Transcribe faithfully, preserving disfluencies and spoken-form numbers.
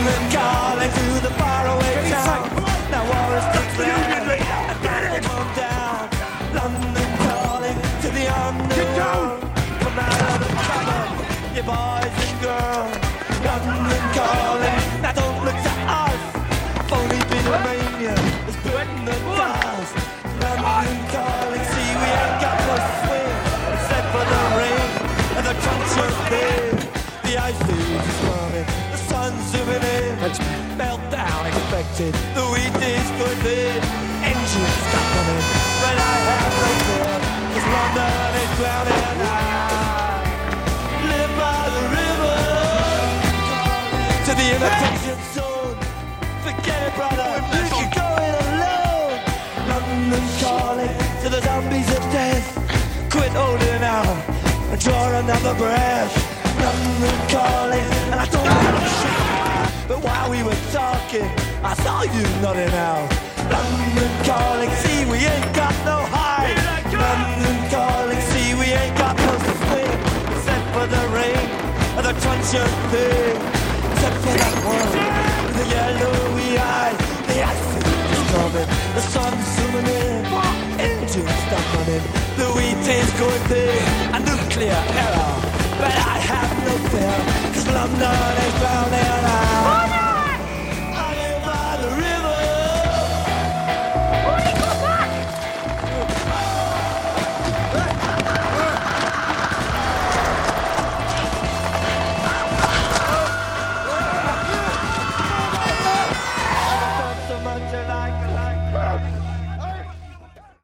London calling to the faraway town. Now war is declared and battle come down. London calling to the underworld. Come out of the cupboard, you boys and girls. London calling, now don't look to us. Phony Beatlemania is putting the dust. London calling, see we ain't got no swing except for the rain and the crunch of rain. The ice age is coming, the sun's zooming in. Meltdown expected, the wheat is good in. Engines stop running, but I have no fear, 'cause London is drowning and I live by the river. To the imitation zone, forget it brother, you can go it alone. London calling to the zombies of death. Quit holding out and draw another breath. London calling, and I don't want to shout, but while we were talking, I saw you nodding out. London calling, see we ain't got no hide. London calling, see we ain't got no swing, except for the rain and the crunch of thing. Except for that one with the yellowy eyes. The acid is coming, the sun's zooming in. Engines stop running, the wheat is going big. A nuclear error, but I have no fear, 'cause London is drowning out.